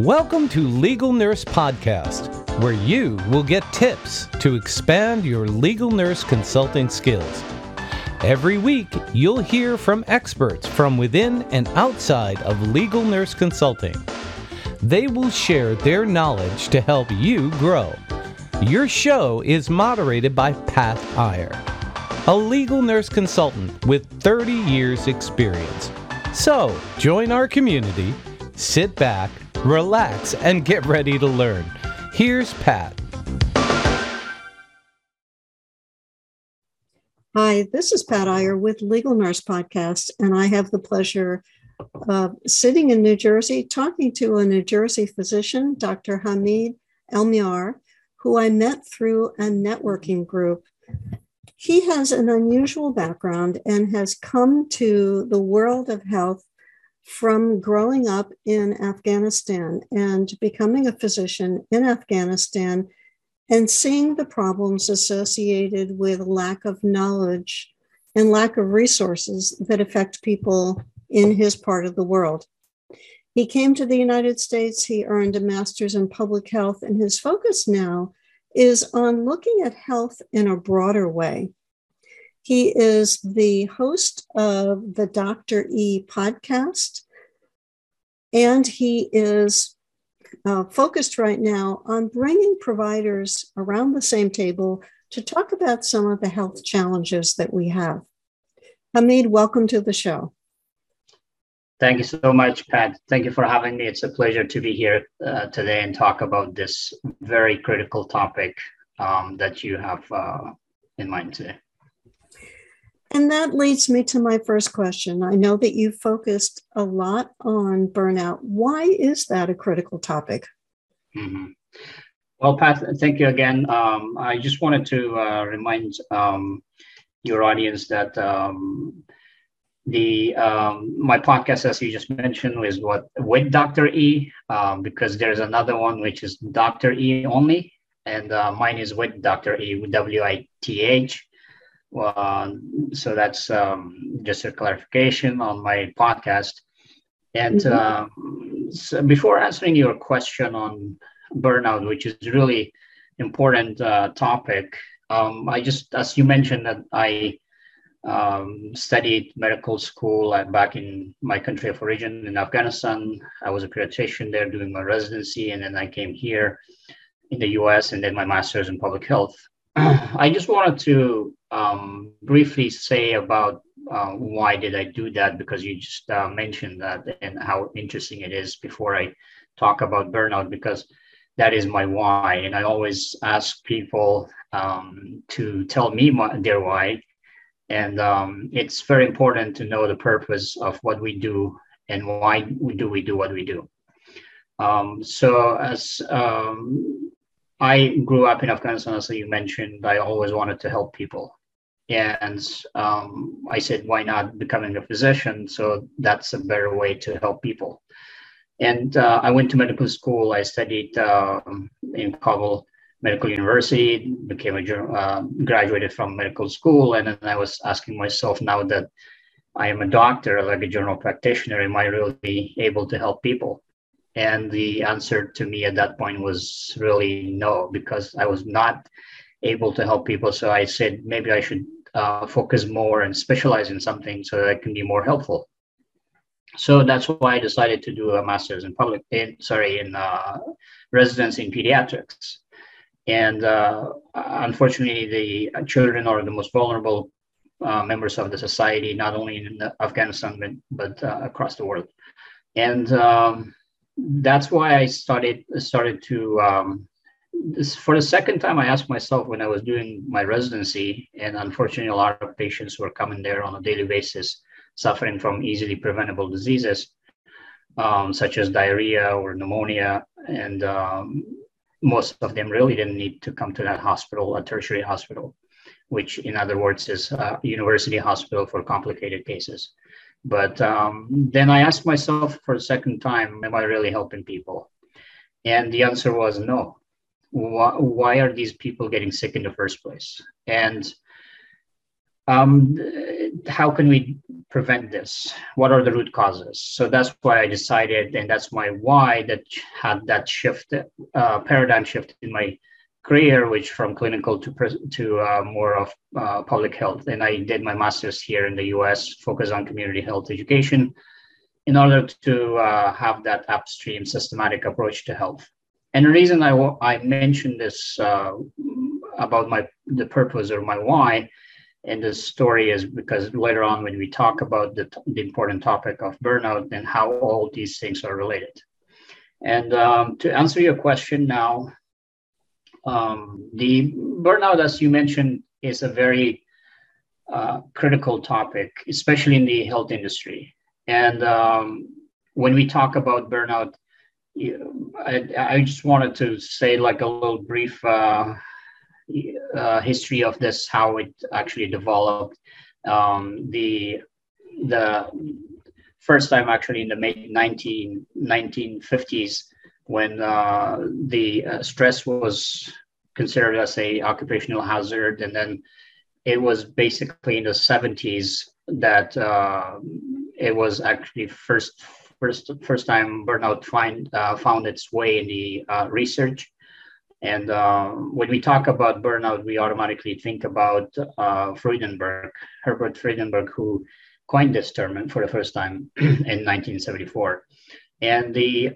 Welcome to Legal Nurse Podcast, where you will get tips to expand your legal nurse consulting skills. Every week, you'll hear from experts from within and outside of legal nurse consulting. They will share their knowledge to help you grow. Your show is moderated by Pat Iyer, a legal nurse consultant with 30 years experience. So, join our community, sit back, relax, and get ready to learn. Here's Pat. Hi, this is Pat Iyer with Legal Nurse Podcast, and I have the pleasure of sitting in New Jersey talking to a New Jersey physician, Dr. Hamid Elmiar, who I met through a networking group. He has an unusual background and has come to the world of health from growing up in Afghanistan and becoming a physician in Afghanistan and seeing the problems associated with lack of knowledge and lack of resources that affect people in his part of the world. He came to the United States, he earned a master's in public health, and his focus now is on looking at health in a broader way. He is the host of the Dr. E podcast, and he is focused right now on bringing providers around the same table to talk about some of the health challenges that we have. Hamid, welcome to the show. Thank you so much, Pat. Thank you for having me. It's a pleasure to be here today and talk about this very critical topic that you have in mind today. And that leads me to my first question. I know that you focused a lot on burnout. Why is that a critical topic? Mm-hmm. Well, Pat, thank you again. I just wanted to remind your audience that my podcast, as you just mentioned, is with Dr. E, because there's another one which is Dr. E only, and mine is with Dr. E, WITH. So that's just a clarification on my podcast. And so before answering your question on burnout, which is really important topic, I just, as you mentioned, that I studied medical school back in my country of origin in Afghanistan. I was a pediatrician there doing my residency, and then I came here in the US and then my master's in public health. I just wanted to briefly say about why did I do that, because you just mentioned that and how interesting it is before I talk about burnout, because that is my why. And I always ask people to tell me their why. And it's very important to know the purpose of what we do and why we do what we do. So as I grew up in Afghanistan, as you mentioned, I always wanted to help people. And I said, why not becoming a physician? So that's a better way to help people. And I went to medical school. I studied in Kabul Medical University, graduated from medical school. And then I was asking myself, now that I am a doctor, like a general practitioner, am I really able to help people? And the answer to me at that point was really no, because I was not able to help people. So I said, maybe I should focus more and specialize in something so that I can be more helpful. So that's why I decided to do a master's in residency in pediatrics. And unfortunately, the children are the most vulnerable members of the society, not only in Afghanistan, but across the world. And that's why I started to, for the second time, I asked myself when I was doing my residency, and unfortunately, a lot of patients were coming there on a daily basis, suffering from easily preventable diseases, such as diarrhea or pneumonia. And most of them really didn't need to come to that hospital, a tertiary hospital, which in other words is a university hospital for complicated cases. But then I asked myself for the second time, am I really helping people? And the answer was no. Why are these people getting sick in the first place? And how can we prevent this? What are the root causes? So that's why I decided, and that's my why, that had that shift, paradigm shift in my career, which from clinical to more of public health. And I did my master's here in the US, focused on community health education, in order to have that upstream systematic approach to health. And the reason I mentioned this about the purpose or my why in this story is because later on when we talk about the important topic of burnout and how all these things are related. And to answer your question now, the burnout, as you mentioned, is a very critical topic, especially in the health industry. And when we talk about burnout, I just wanted to say like a little brief history of this, how it actually developed. The first time actually in the mid-1950s, when the stress was considered as a occupational hazard, and then it was basically in the 70s that it was actually first time burnout found its way in the research. And when we talk about burnout, we automatically think about Herbert Freudenberg, who coined this term for the first time in 1974. And the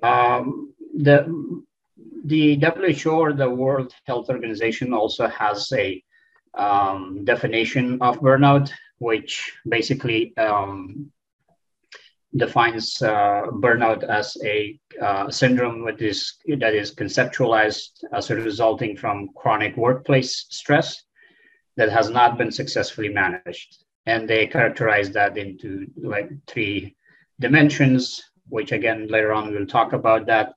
WHO, or the World Health Organization, also has a definition of burnout, which basically defines burnout as a syndrome that is conceptualized as a resulting from chronic workplace stress that has not been successfully managed. And they characterize that into like 3 dimensions, which again, later on we'll talk about that.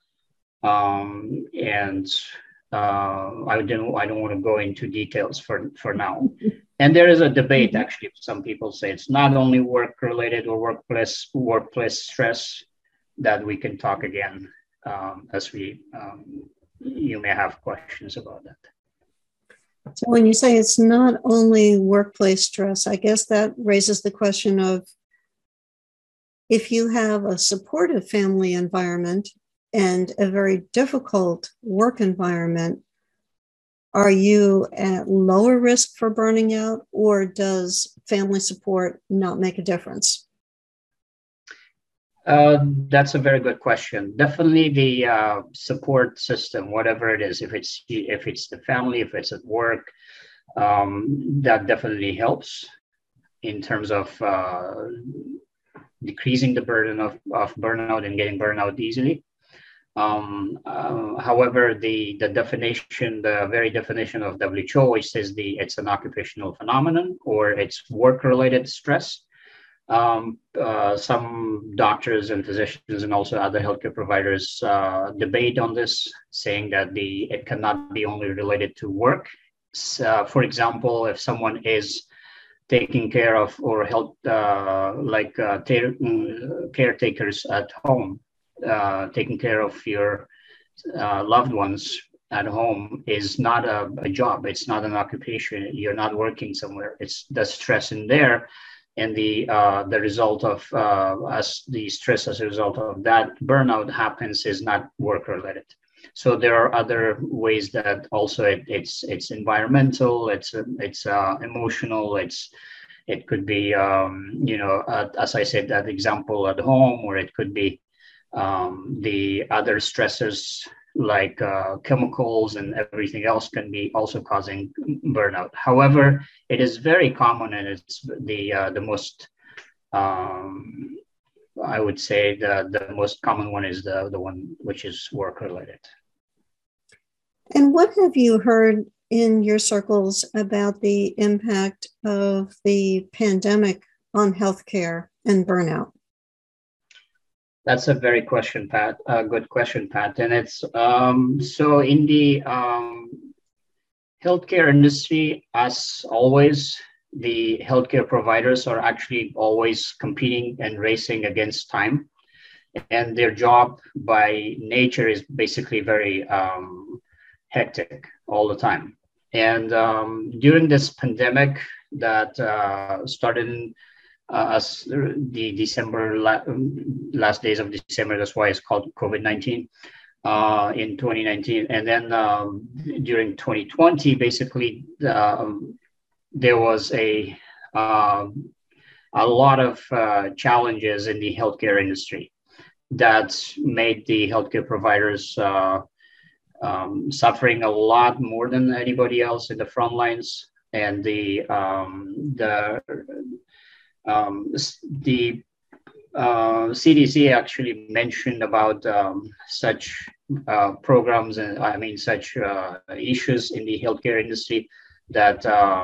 And I don't want to go into details for now. And there is a debate, actually. Some people say it's not only work-related or workplace stress, that we can talk again as you may have questions about that. So when you say it's not only workplace stress, I guess that raises the question of, if you have a supportive family environment and a very difficult work environment, are you at lower risk for burning out, or does family support not make a difference? That's a very good question. Definitely the support system, whatever it is, if it's the family, if it's at work, that definitely helps in terms of decreasing the burden of burnout and getting burnout easily. However, the very definition of WHO, which says it's an occupational phenomenon or it's work-related stress. Some doctors and physicians and also other healthcare providers debate on this, saying that it cannot be only related to work. For example, if someone is taking care of or help caretakers at home, taking care of your loved ones at home is not a job. It's not an occupation. You're not working somewhere. It's the stress in there. And the result of the stress as a result of that burnout happens is not work related. So there are other ways that also it's environmental, it's emotional, it could be as I said, that example at home, or it could be the other stressors like chemicals and everything else can be also causing burnout. However, it is very common, and it's the most I would say the most common one is the one which is work related. And what have you heard in your circles about the impact of the pandemic on healthcare and burnout? That's a very good question, Pat. And it's so in the healthcare industry, as always, the healthcare providers are actually always competing and racing against time. And their job by nature is basically very hectic all the time. And during this pandemic, that started in as the last days of December. That's why it's called COVID-19 in 2019. And then during 2020, basically, there was a lot of challenges in the healthcare industry that made the healthcare providers suffering a lot more than anybody else in the front lines. And the CDC actually mentioned about such programs and such issues in the healthcare industry that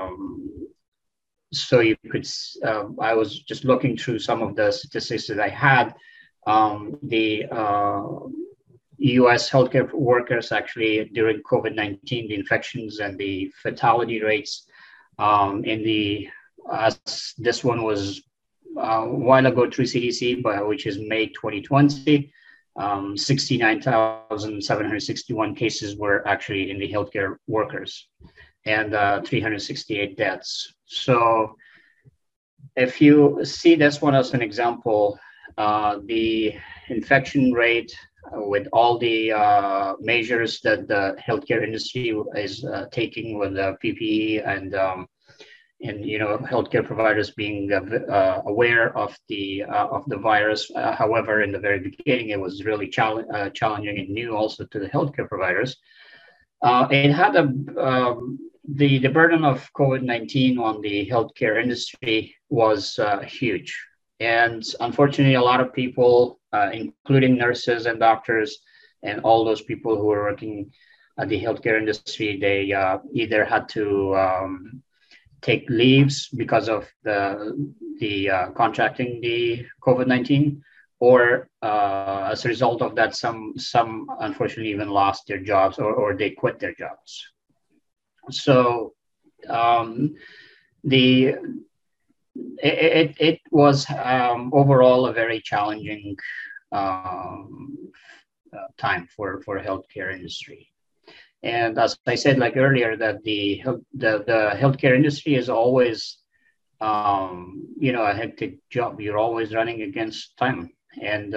so you could. I was just looking through some of the statistics that I had. The U.S. healthcare workers actually during COVID-19, the infections and the fatality rates this one was a while ago through CDC, which is May 2020, 69,761 cases were actually in the healthcare workers and 368 deaths. So if you see this one as an example, the infection rate with all the measures that the healthcare industry is taking with the PPE and healthcare providers being aware of the virus. However, in the very beginning, it was really challenging and new also to the healthcare providers. It had the burden of COVID-19 on the healthcare industry was huge. And unfortunately, a lot of people, including nurses and doctors and all those people who are working at the healthcare industry, they either had to take leaves because of the contracting the COVID-19, or as a result of that, some unfortunately even lost their jobs or they quit their jobs. So it was overall a very challenging time for healthcare industry. And as I said, like earlier, that the healthcare industry is always, a hectic job. You're always running against time. And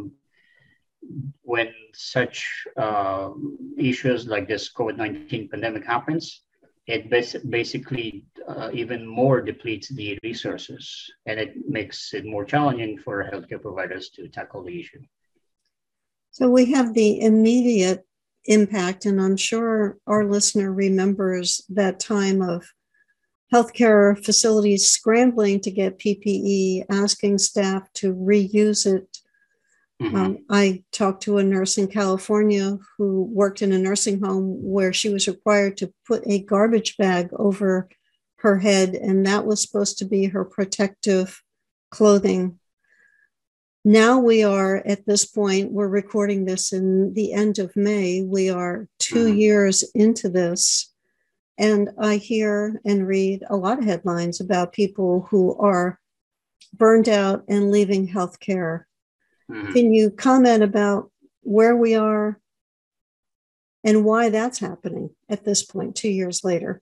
when such issues like this COVID-19 pandemic happens, it basically even more depletes the resources, and it makes it more challenging for healthcare providers to tackle the issue. So we have the immediate impact, and I'm sure our listener remembers that time of healthcare facilities scrambling to get PPE, asking staff to reuse it. Mm-hmm. I talked to a nurse in California who worked in a nursing home where she was required to put a garbage bag over her head, and that was supposed to be her protective clothing. Now we are at this point, we're recording this in the end of May. We are 2 years into this, and I hear and read a lot of headlines about people who are burned out and leaving healthcare. Can you comment about where we are and why that's happening at this point, 2 years later?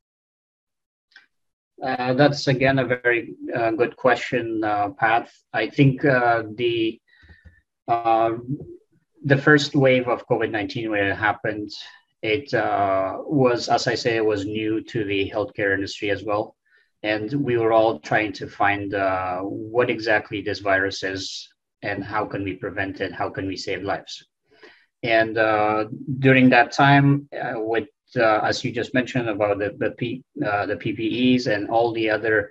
That's, again, a very good question, Pat. I think the first wave of COVID-19, when it happened, it was, as I say, it was new to the healthcare industry as well. And we were all trying to find what exactly this virus is, and how can we prevent it? How can we save lives? And during that time, with as you just mentioned about the PPEs and all the other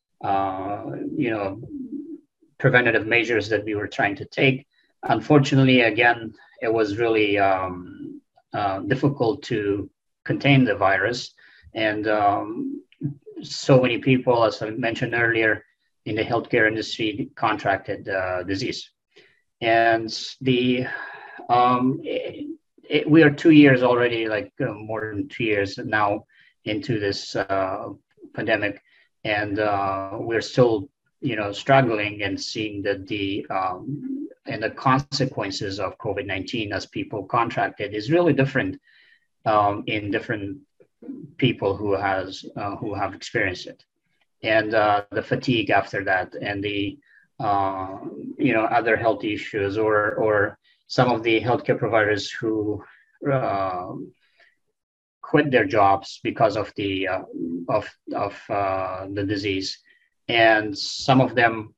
preventative measures that we were trying to take, unfortunately, again, it was really difficult to contain the virus, and so many people, as I mentioned earlier, in the healthcare industry contracted disease. And we are 2 years already, more than 2 years now into this pandemic, and we're still, struggling and seeing that the consequences of COVID-19 as people contracted is really different in different people who have experienced it. and the fatigue after that, and the other health issues, or some of the healthcare providers who quit their jobs because of the disease, and some of them,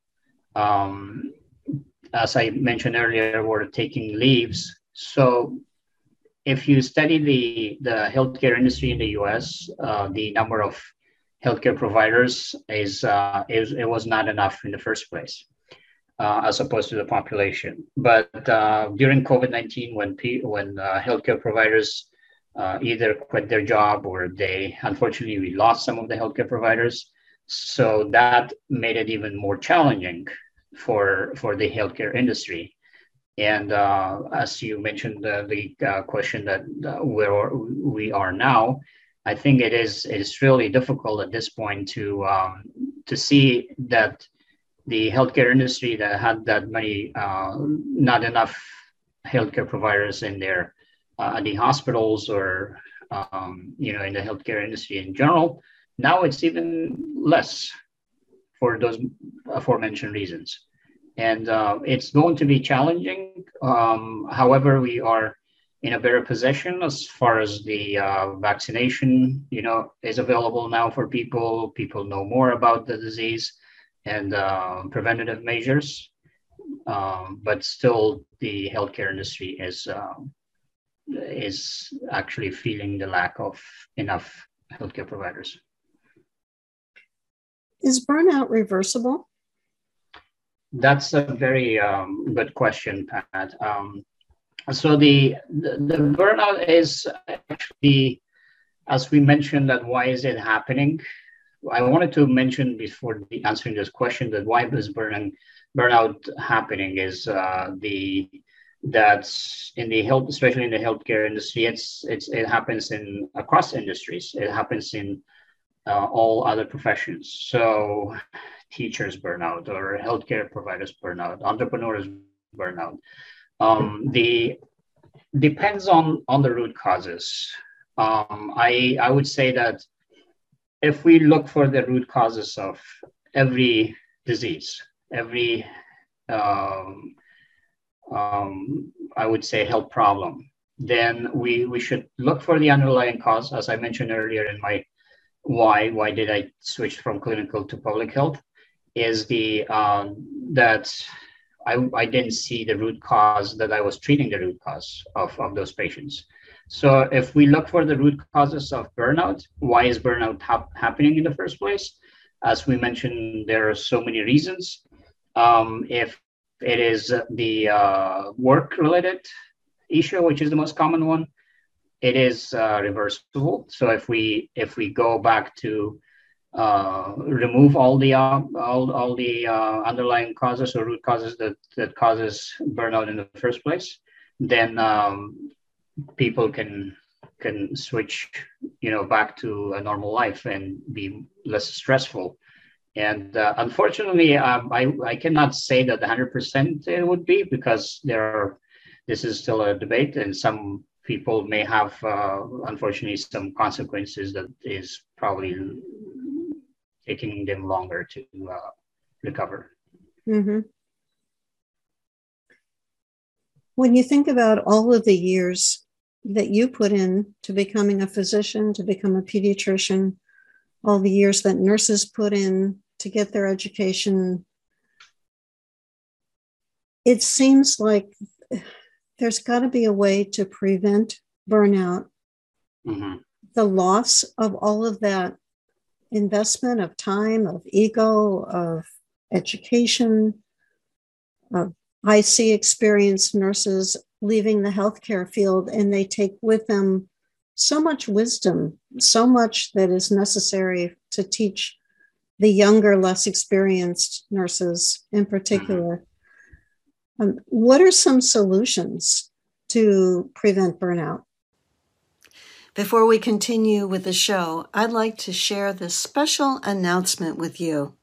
as I mentioned earlier, were taking leaves. So if you study the healthcare industry in the U.S., the number of healthcare providers it was not enough in the first place, as opposed to the population. But during COVID-19, when healthcare providers either quit their job, or unfortunately we lost some of the healthcare providers, so that made it even more challenging for the healthcare industry. And as you mentioned, the question that where we are now, I think it is really difficult at this point to see that the healthcare industry that had that many, not enough healthcare providers in their the hospitals, or in the healthcare industry in general, now it's even less for those aforementioned reasons. And it's going to be challenging. However, we are in a better position as far as the vaccination, is available now for people. People know more about the disease and preventative measures. But still, the healthcare industry is actually feeling the lack of enough healthcare providers. Is burnout reversible? That's a very good question, Pat. So the burnout is actually, as we mentioned, that why is it happening? I wanted to mention before answering this question that why is burnout happening is that's in the health, especially in the healthcare industry. It happens across industries. It happens in all other professions. So teachers burn out, or healthcare providers burn out, entrepreneurs burn out. Depends on the root causes. I would say that if we look for the root causes of every disease, every I would say health problem, then we should look for the underlying cause. As I mentioned earlier in my why did I switch from clinical to public health, is that I didn't see the root cause, that I was treating the root cause of those patients. So if we look for the root causes of burnout, why is burnout happening in the first place? As we mentioned, there are so many reasons. If it is the work-related issue, which is the most common one, it is reversible. So if we go back to remove all the underlying causes or root causes that causes burnout in the first place, then people can switch back to a normal life and be less stressful. And unfortunately, I cannot say that 100% it would be, because this is still a debate, and some people may have, unfortunately, some consequences that is probably taking them longer to recover. Mm-hmm. When you think about all of the years that you put in to becoming a physician, to become a pediatrician, all the years that nurses put in to get their education, it seems like there's got to be a way to prevent burnout. Mm-hmm. The loss of all of that investment of time, of ego, of education. I see experienced nurses leaving the healthcare field, and they take with them so much wisdom, so much that is necessary to teach the younger, less experienced nurses in particular. What are some solutions to prevent burnout? Before we continue with the show, I'd like to share this special announcement with you.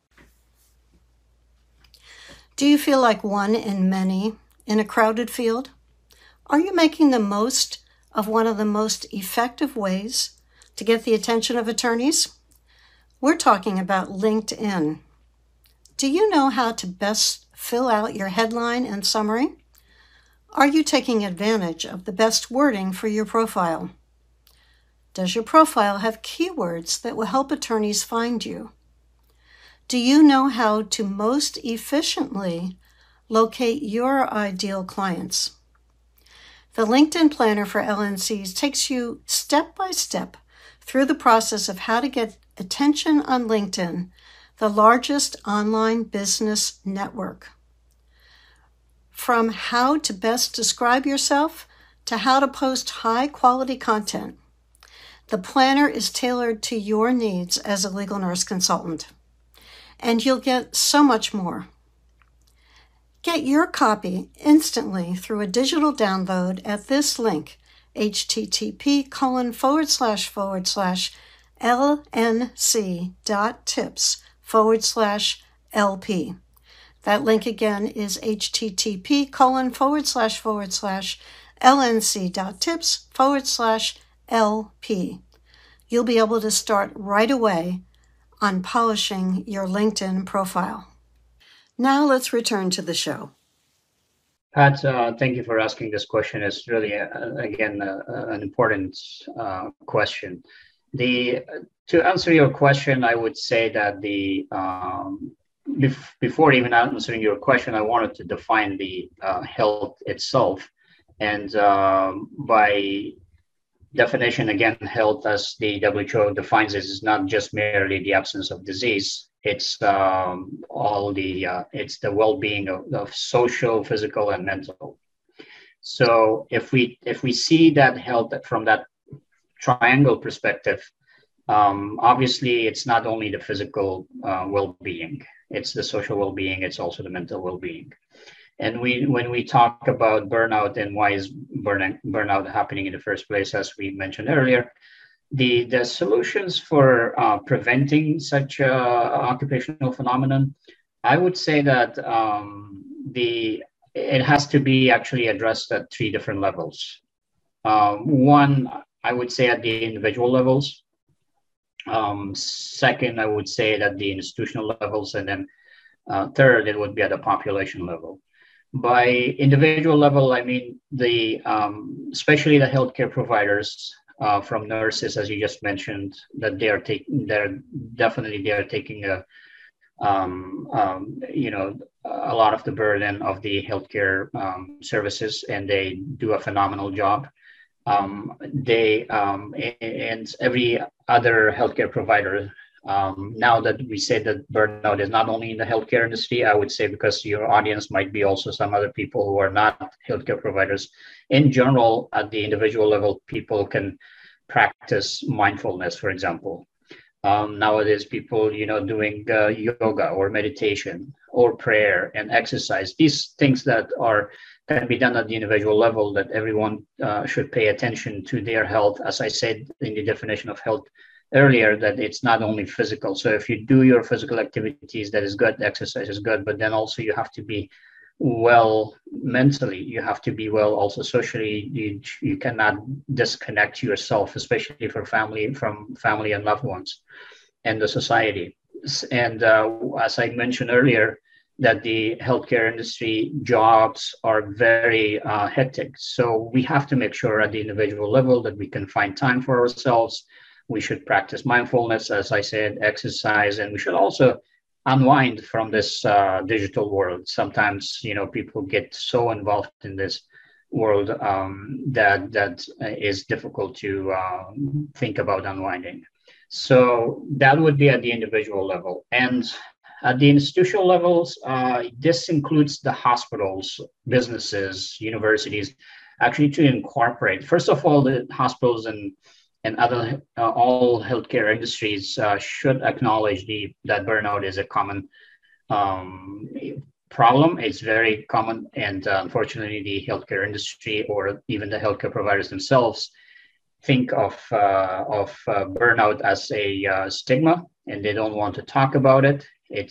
Do you feel like one in many in a crowded field? Are you making the most of one of the most effective ways to get the attention of attorneys? We're talking about LinkedIn. Do you know how to best fill out your headline and summary? Are you taking advantage of the best wording for your profile? Does your profile have keywords that will help attorneys find you? Do you know how to most efficiently locate your ideal clients? The LinkedIn Planner for LNCs takes you step by step through the process of how to get attention on LinkedIn, the largest online business network. From how to best describe yourself to how to post high-quality content, the planner is tailored to your needs as a legal nurse consultant. And you'll get so much more. Get your copy instantly through a digital download at this link, http://lnc.tips/LP. That link again is http://lnc.tips/LP. You'll be able to start right away on polishing your LinkedIn profile. Now let's return to the show. Pat, thank you for asking this question. It's really, an important question. To answer your question, I would say that before even answering your question, I wanted to define the health itself. And by definition, again, health, as the WHO defines it, is not just merely the absence of disease. It's it's the well-being of social, physical, and mental. So if we see that health from that triangle perspective, obviously it's not only the physical well-being, it's the social well-being, it's also the mental well-being. And when we talk about burnout and why is burnout happening in the first place, as we mentioned earlier, the solutions for preventing such occupational phenomenon, I would say that it has to be actually addressed at three different levels. One, I would say at the individual levels. Second, I would say at the institutional levels, and then third, it would be at the population level. By individual level, I mean especially the healthcare providers, from nurses, as you just mentioned, that they're taking a lot of the burden of the healthcare services, and they do a phenomenal job. And every other healthcare provider. Now that we say that burnout is not only in the healthcare industry, I would say, because your audience might be also some other people who are not healthcare providers. In general, at the individual level, people can practice mindfulness, for example. Nowadays, people, doing yoga or meditation or prayer and exercise, these things that can be done at the individual level, that everyone should pay attention to their health. As I said in the definition of health earlier, that it's not only physical. So if you do your physical activities, that is good, exercise is good, but then also you have to be well mentally, you have to be well also socially. You cannot disconnect yourself, especially from family and loved ones and the society. And as I mentioned earlier, that the healthcare industry jobs are very hectic. So we have to make sure at the individual level that we can find time for ourselves. We should practice mindfulness, as I said, exercise, and we should also unwind from this digital world. Sometimes, people get so involved in this world that is difficult to think about unwinding. So that would be at the individual level. And at the institutional levels, this includes the hospitals, businesses, universities, actually to incorporate, first of all, the hospitals and other all healthcare industries should acknowledge that burnout is a common problem. It's very common, and unfortunately, the healthcare industry or even the healthcare providers themselves think of burnout as a stigma, and they don't want to talk about it. It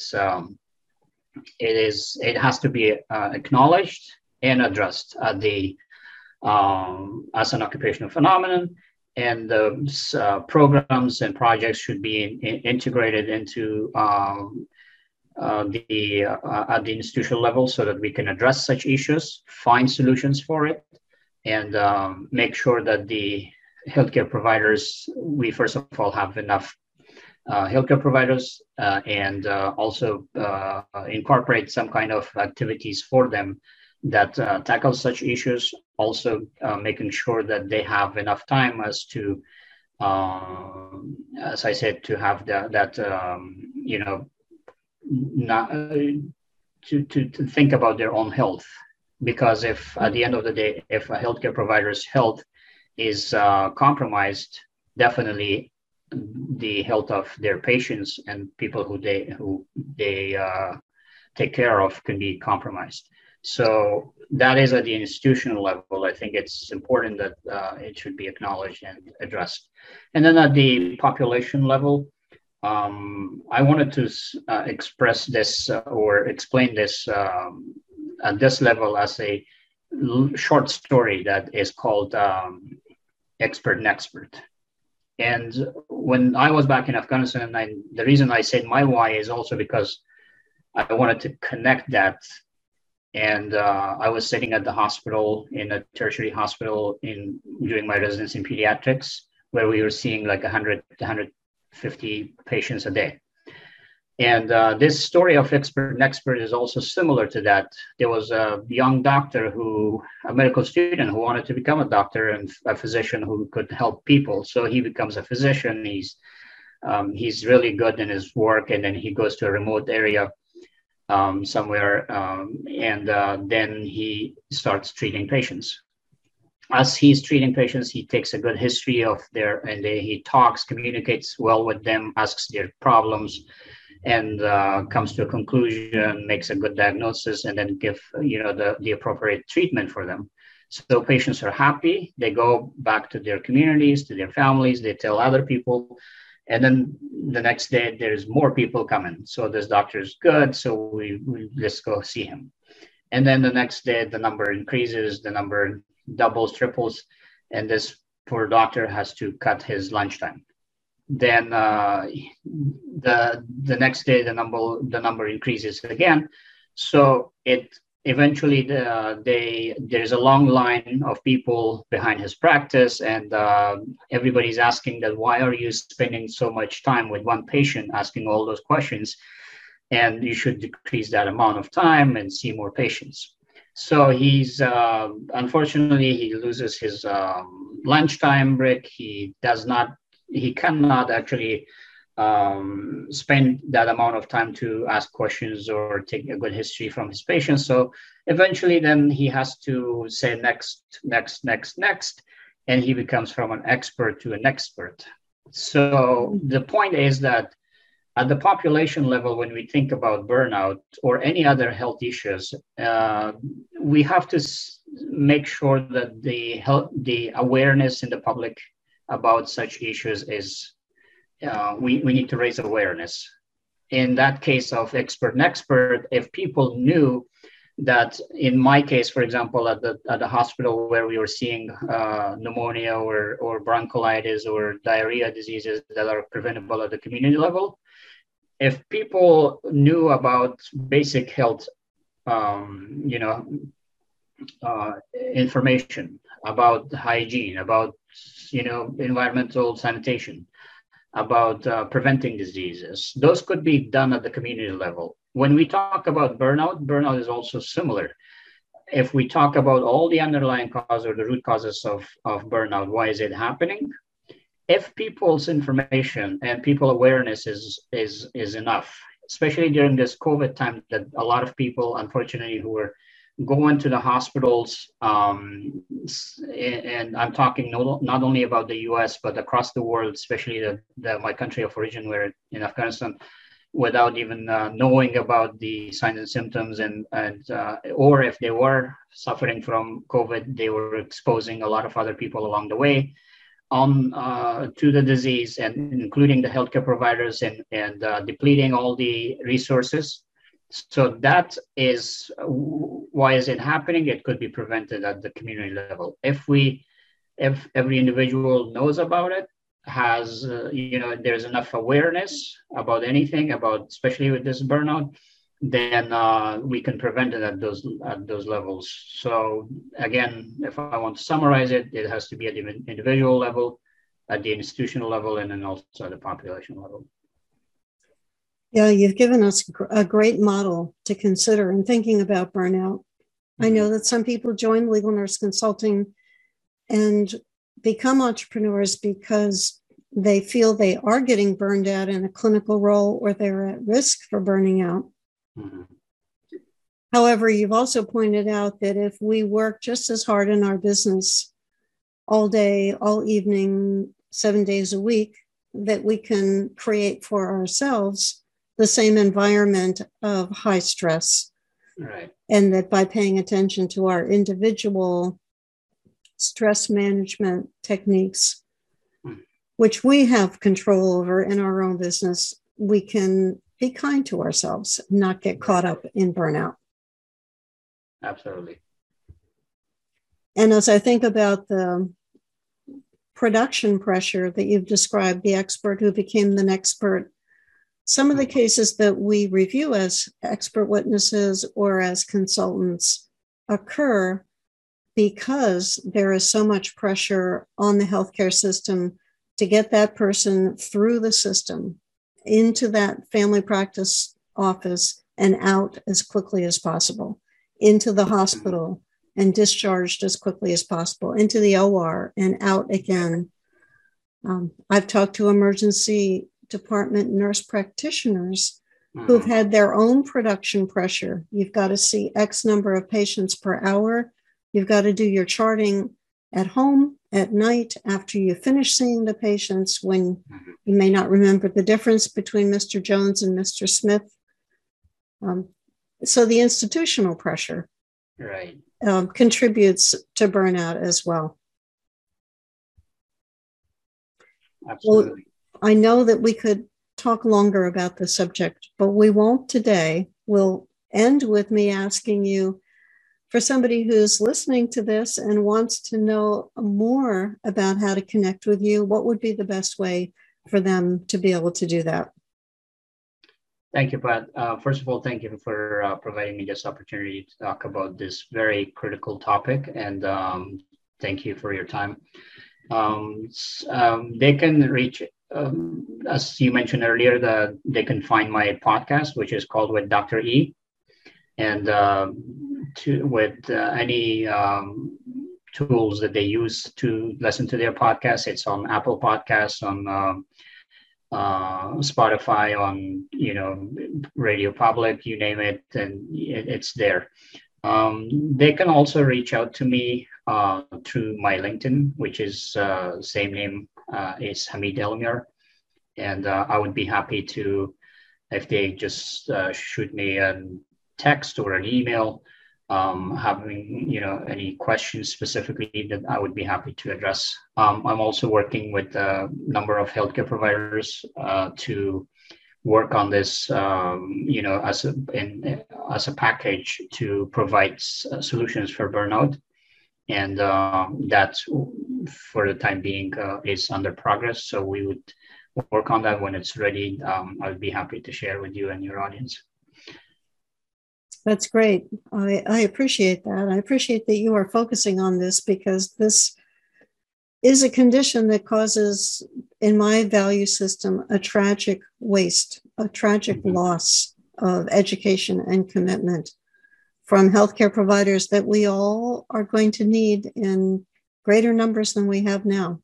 has to be acknowledged and addressed at as an occupational phenomenon. and those programs and projects should be integrated into at the institutional level so that we can address such issues, find solutions for it, and make sure that the healthcare providers, we first of all have enough healthcare providers and also incorporate some kind of activities for them that tackle such issues. Also making sure that they have enough time as to, as I said, to have not to think about their own health. Because if at the end of the day, if a healthcare provider's health is compromised, definitely the health of their patients and people who they take care of can be compromised. So that is at the institutional level. I think it's important that it should be acknowledged and addressed. And then at the population level, I wanted to express this or explain this at this level as a short story that is called Expert Nexpert. And when I was back in Afghanistan, the reason I said my why is also because I wanted to connect that. And I was sitting at the hospital, in a tertiary hospital, during my residence in pediatrics, where we were seeing like 100 to 150 patients a day. And this story of Expert Nexpert is also similar to that. There was a young doctor a medical student who wanted to become a doctor and a physician who could help people. So he becomes a physician. He's really good in his work, and then he goes to a remote area somewhere, and then he starts treating patients. As he's treating patients, he takes a good history of he talks, communicates well with them, asks their problems, and comes to a conclusion, makes a good diagnosis, and then give the appropriate treatment for them. So patients are happy. They go back to their communities, to their families. They tell other people. And then the next day, there's more people coming. So this doctor is good. So we let's go see him. And then the next day, the number increases, the number doubles, triples, and this poor doctor has to cut his lunchtime. Then the next day, the number increases again. So it eventually there's a long line of people behind his practice, and everybody's asking that, why are you spending so much time with one patient asking all those questions? And you should decrease that amount of time and see more patients. So he's unfortunately he loses his lunchtime break. He cannot actually spend that amount of time to ask questions or take a good history from his patients. So eventually then he has to say next, and he becomes from an expert to an expert. So the point is that at the population level, when we think about burnout or any other health issues, we have to make sure that the awareness in the public about such issues is we need to raise awareness. In that case of Expert Nexpert, if people knew that, in my case, for example, at the hospital where we were seeing pneumonia or bronchiolitis or diarrhea diseases that are preventable at the community level, if people knew about basic health, information about hygiene, about environmental sanitation, about preventing diseases, those could be done at the community level. When we talk about burnout is also similar. If we talk about all the underlying cause or the root causes of burnout, why is it happening? If people's information and people awareness is enough, especially during this COVID time, that a lot of people, unfortunately, who were going to the hospitals, and I'm talking not only about the US, but across the world, especially my country of origin, where in Afghanistan, without even knowing about the signs and symptoms, or if they were suffering from COVID, they were exposing a lot of other people along the way to the disease, and including the healthcare providers, and depleting all the resources. So that is why is it happening? It could be prevented at the community level. If we if every individual knows about it, has there's enough awareness about anything, about especially with this burnout, then we can prevent it at those levels. So again, if I want to summarize it, it has to be at the individual level, at the institutional level, and then also at the population level. Yeah, you've given us a great model to consider in thinking about burnout. I know that some people join Legal Nurse Consulting and become entrepreneurs because they feel they are getting burned out in a clinical role or they're at risk for burning out. Mm-hmm. However, you've also pointed out that if we work just as hard in our business all day, all evening, 7 days a week, that we can create for ourselves the same environment of high stress. Right. And that by paying attention to our individual stress management techniques, which we have control over in our own business, we can be kind to ourselves, not get caught up in burnout. Absolutely. And as I think about the production pressure that you've described, the expert who became the nexpert, some of the cases that we review as expert witnesses or as consultants occur because there is so much pressure on the healthcare system to get that person through the system into that family practice office and out as quickly as possible, into the hospital and discharged as quickly as possible, into the OR and out again. I've talked to emergency department nurse practitioners who've had their own production pressure. You've got to see X number of patients per hour. You've got to do your charting at home, at night, after you finish seeing the patients, when you may not remember the difference between Mr. Jones and Mr. Smith. So the institutional pressure contributes to burnout as well. Absolutely. Well, I know that we could talk longer about the subject, but we won't today. We'll end with me asking you, for somebody who's listening to this and wants to know more about how to connect with you, what would be the best way for them to be able to do that? Thank you, Pat. First of all, thank you for providing me this opportunity to talk about this very critical topic, and thank you for your time. They can reach, as you mentioned earlier, they can find my podcast, which is called With Dr. E. And with any tools that they use to listen to their podcast, it's on Apple Podcasts, on Spotify, on Radio Public, you name it, and it's there. They can also reach out to me through my LinkedIn, which is same name, is Hamid Elmiar, and I would be happy to, if they just shoot me a text or an email, having any questions specifically, that I would be happy to address. I'm also working with a number of healthcare providers to work on this, as a package to provide solutions for burnout, and that for the time being is under progress. So we would work on that when it's ready. I would be happy to share with you and your audience. That's great. I appreciate that. I appreciate that you are focusing on this, because this is a condition that causes, in my value system, a tragic waste, a tragic loss of education and commitment from healthcare providers that we all are going to need in greater numbers than we have now.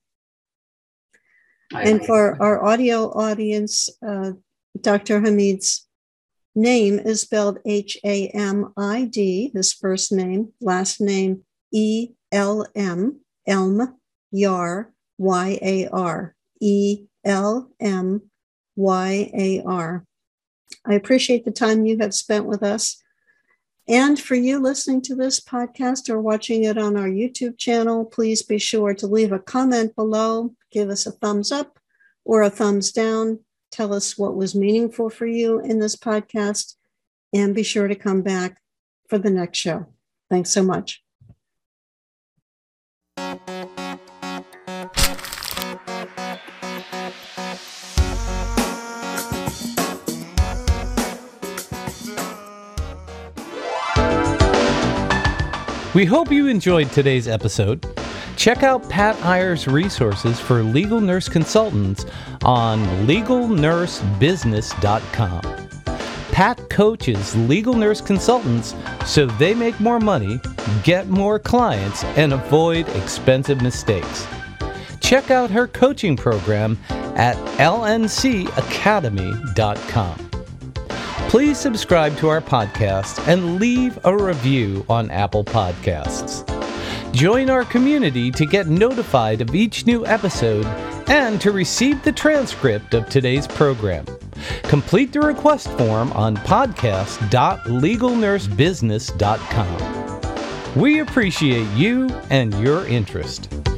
And for our audio audience, Dr. Hamid's name is spelled Hamid, his first name, last name ELM, Elm Yar, YAR, ELMYAR. I appreciate the time you have spent with us. And for you listening to this podcast or watching it on our YouTube channel, please be sure to leave a comment below, give us a thumbs up or a thumbs down. Tell us what was meaningful for you in this podcast, and be sure to come back for the next show. Thanks so much. We hope you enjoyed today's episode. Check out Pat Iyer's resources for legal nurse consultants on legalnursebusiness.com. Pat coaches legal nurse consultants so they make more money, get more clients, and avoid expensive mistakes. Check out her coaching program at lncacademy.com. Please subscribe to our podcast and leave a review on Apple Podcasts. Join our community to get notified of each new episode and to receive the transcript of today's program. Complete the request form on podcast.legalnursebusiness.com. We appreciate you and your interest.